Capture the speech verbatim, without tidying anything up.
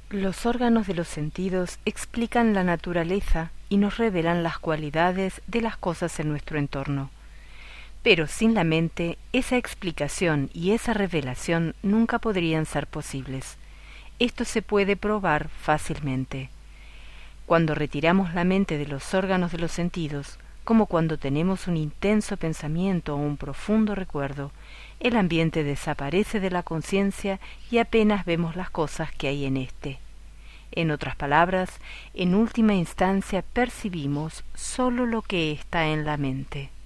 Los órganos de los sentidos explican la naturaleza y nos revelan las cualidades de las cosas en nuestro entorno. Pero sin la mente, esa explicación y esa revelación nunca podrían ser posibles. Esto se puede probar fácilmente. Cuando retiramos la mente de los órganos de los sentidos, como cuando tenemos un intenso pensamiento o un profundo recuerdo, el ambiente desaparece de la conciencia y apenas vemos las cosas que hay en éste. En otras palabras, en última instancia percibimos sólo lo que está en la mente.